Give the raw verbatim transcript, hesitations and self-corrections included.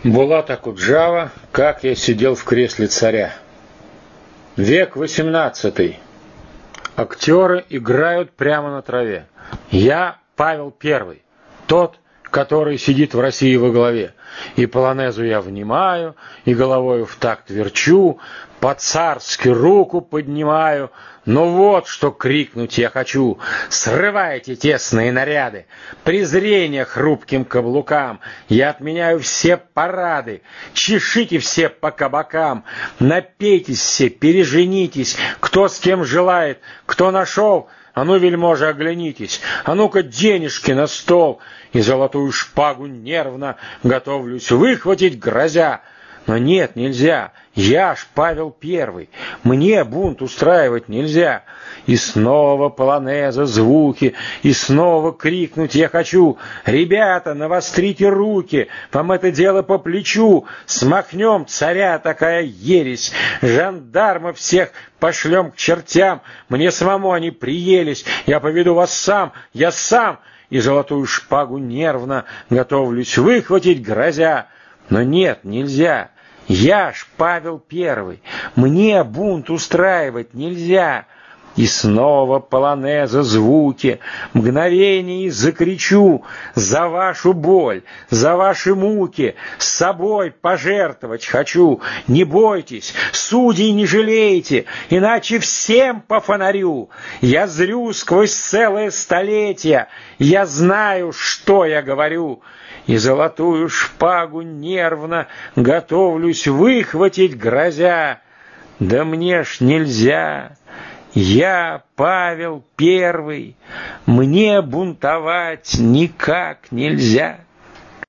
Булат Акуджава «Как я сидел в кресле царя». Век восемнадцатый. Актеры играют прямо на траве. Я Павел Первый, тот, который сидит в России во главе. И полонезу я внимаю, и головою в такт верчу, по-царски руку поднимаю. Но вот что крикнуть я хочу: срывайте тесные наряды, презрение хрупким каблукам. Я отменяю все парады, чешите все по кабакам, напейтесь все, переженитесь, кто с кем желает, кто нашел. А ну, вельможи, оглянитесь, а ну-ка денежки на стол, и золотую шпагу нервно готовлюсь выхватить, грозя. Но нет, нельзя, я ж Павел Первый, мне бунт устраивать нельзя. И снова полонеза звуки, и снова крикнуть я хочу: ребята, навострите руки, вам это дело по плечу, смахнем царя такая ересь, жандармов всех пошлем к чертям, мне самому они приелись, я поведу вас сам, я сам, и золотую шпагу нервно готовлюсь выхватить, грозя. Но нет, нельзя, я ж Павел Первый, мне бунт устраивать нельзя. И снова полонеза звуки, мгновение закричу: за вашу боль, за ваши муки, с собой пожертвовать хочу. Не бойтесь, судей не жалейте, иначе всем по фонарю. Я зрю сквозь целое столетие, я знаю, что я говорю. И золотую шпагу нервно готовлюсь выхватить, грозя. Да мне ж нельзя, я Павел Первый, мне бунтовать никак нельзя.